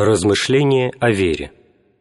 Размышление о вере.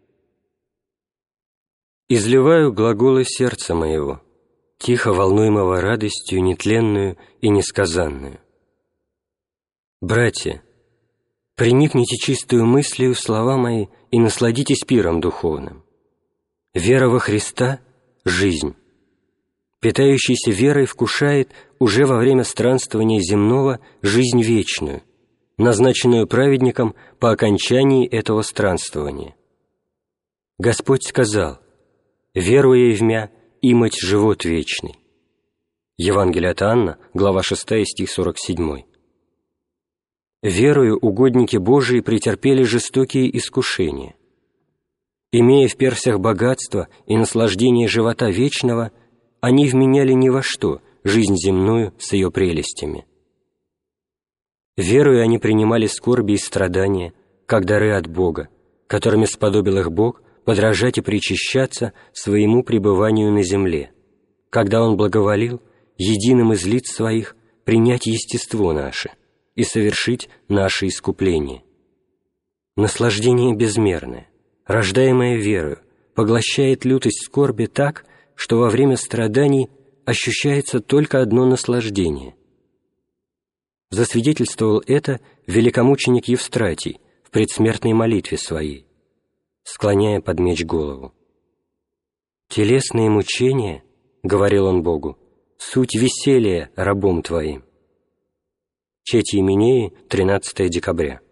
«Изливаю глаголы сердца моего, тихо волнуемого радостью нетленную и несказанную. Братья, приникните чистую мыслью в слова мои и насладитесь пиром духовным. Вера во Христа – жизнь. Питающийся верой вкушает уже во время странствования земного жизнь вечную, назначенную праведником по окончании этого странствования. Господь сказал: «Веруя в Мя, имать живот вечный». Евангелие от Иоанна, глава 6, стих 47. Верою угодники Божии претерпели жестокие искушения. Имея в персях богатство и наслаждение живота вечного, они вменяли ни во что жизнь земную с ее прелестями. Верою они принимали скорби и страдания, как дары от Бога, которыми сподобил их Бог подражать и причащаться своему пребыванию на земле, когда Он благоволил единым из лиц Своих принять естество наше и совершить наше искупление. Наслаждение безмерное, рождаемое верою, поглощает лютость скорби так, что во время страданий ощущается только одно наслаждение. Засвидетельствовал это великомученик Евстратий в предсмертной молитве своей, склоняя под меч голову. «Телесные мучения, — говорил он Богу, — суть веселья рабом Твоим». Четьи Минеи, 13 декабря.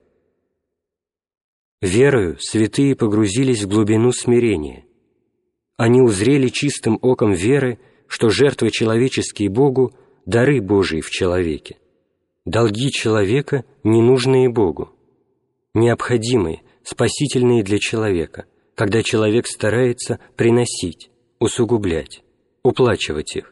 Верою святые погрузились в глубину смирения. Они узрели чистым оком веры, что жертвы человеческие Богу — дары Божии в человеке, долги человека, ненужные Богу, необходимые, спасительные для человека, когда человек старается приносить, усугублять, уплачивать их.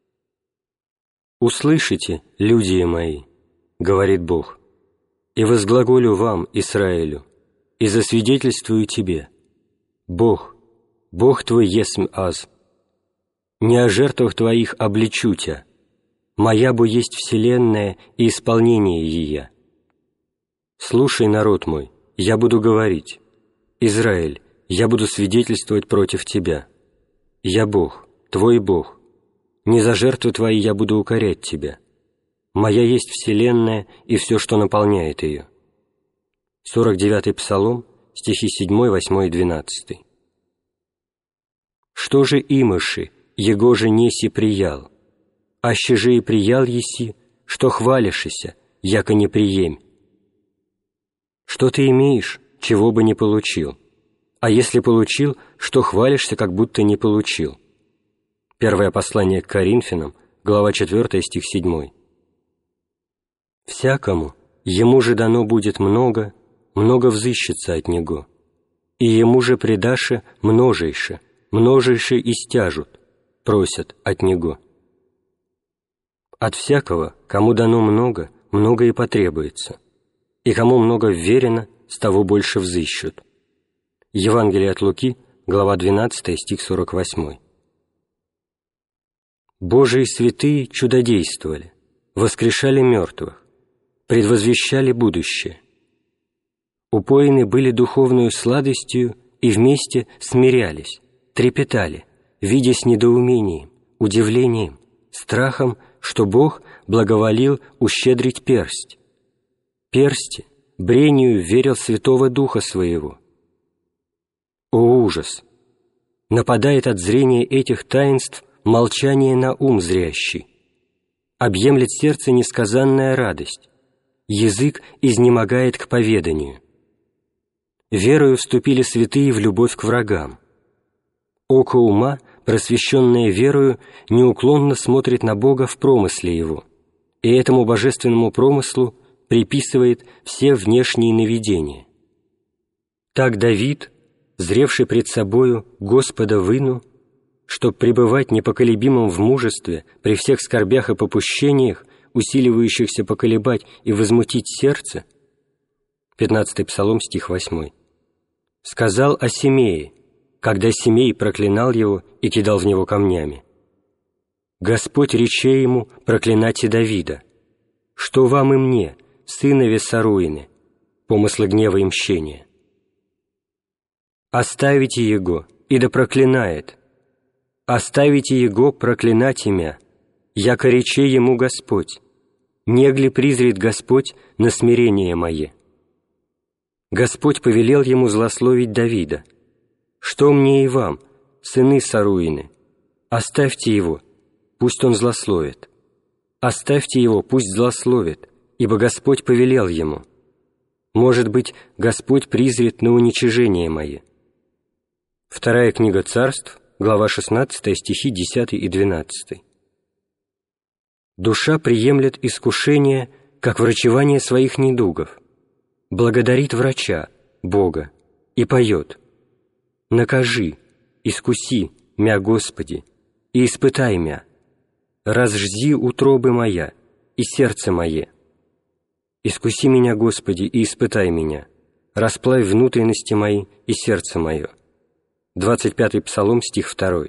«Услышите, люди мои, — говорит Бог, — и возглаголю вам, Израилю, и засвидетельствую тебе: Бог, Бог твой есмь аз. Не о жертвах твоих обличу тя, моя бо есть вселенная и исполнение ея. Слушай, народ мой, я буду говорить. Израиль, я буду свидетельствовать против тебя. Я Бог, твой Бог. Не за жертвы твои я буду укорять тебя. Моя есть вселенная и все, что наполняет ее». 49-й Псалом, стихи 7, 8 и 12. «Что же имыши, его же неси приял? Аще же и приял еси, что хвалишься, яко не приемь. Что ты имеешь, чего бы не получил? А если получил, что хвалишься, как будто не получил?» Первое послание к Коринфянам, глава 4, стих 7. «Всякому, ему же дано будет много, много взыщется от него, и ему же предаше множейше, множейше истяжут, просят от него. От всякого, кому дано много, много и потребуется, и кому много вверено, с того больше взыщут». Евангелие от Луки, глава 12, стих 48. Божии святые чудодействовали, воскрешали мертвых, предвозвещали будущее. Упоены были духовную сладостью и вместе смирялись, трепетали, видя с недоумением, удивлением, страхом, что Бог благоволил ущедрить персть. Персти, брению верил Святого Духа Своего. О ужас! Нападает от зрения этих таинств молчание на ум зрящий. Объемлет сердце несказанная радость, язык изнемогает к поведанию. Верою вступили святые в любовь к врагам. Око ума, просвещенное верою, неуклонно смотрит на Бога в промысле Его, и этому божественному промыслу приписывает все внешние наведения. Так Давид, зревший пред собою Господа выну, чтоб пребывать непоколебимым в мужестве при всех скорбях и попущениях, усиливающихся поколебать и возмутить сердце, 15-й Псалом, стих 8, сказал о Семее, когда Семей проклинал его и кидал в него камнями: «Господь рече ему проклинать и Давида, что вам и мне, сынове Саруины, помыслы гнева и мщения, Оставите его, и да проклинает. Оставите его проклинать имя, яко рече ему Господь, негли призрит Господь на смирение мое. Господь повелел ему злословить Давида. Что мне и вам, сыны Саруины? Оставьте его, пусть он злословит. Оставьте его, пусть злословит, ибо Господь повелел ему. Может быть, Господь призрит на уничижение мое. Вторая книга Царств, глава 16, стихи 10 и 12. Душа приемлет искушение, как врачевание своих недугов, благодарит врача, Бога, и поет: «Накажи, искуси, мя Господи, и испытай мя, разжзи утробы моя и сердце мое. Искуси меня, Господи, и испытай меня, расплавь внутренности мои и сердце мое». 25-й Псалом, стих 2.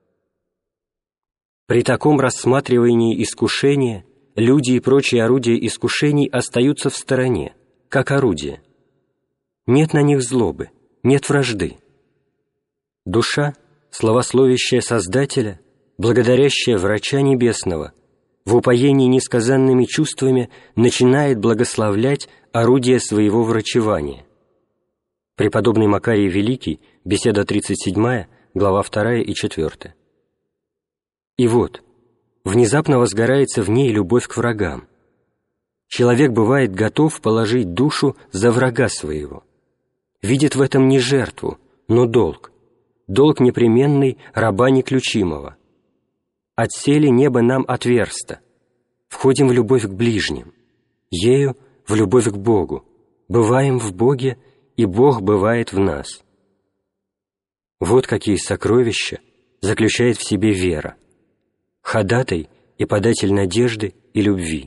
При таком рассматривании искушения люди и прочие орудия искушений остаются в стороне, как орудия. Нет на них злобы, нет вражды. Душа, славословящая Создателя, благодарящая Врача Небесного, в упоении несказанными чувствами начинает благословлять орудие своего врачевания. Преподобный Макарий Великий, беседа 37, глава 2 и 4. И вот, внезапно возгорается в ней любовь к врагам. Человек бывает готов положить душу за врага своего. Видит в этом не жертву, но долг. Долг непременный раба неключимого. Отселе небо нам отверсто. Входим в любовь к ближним. Ею в любовь к Богу. Бываем в Боге, и Бог бывает в нас. Вот какие сокровища заключает в себе вера, ходатай и податель надежды и любви.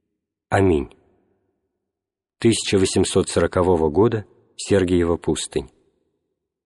Аминь. 1840 года, Сергиева пустынь.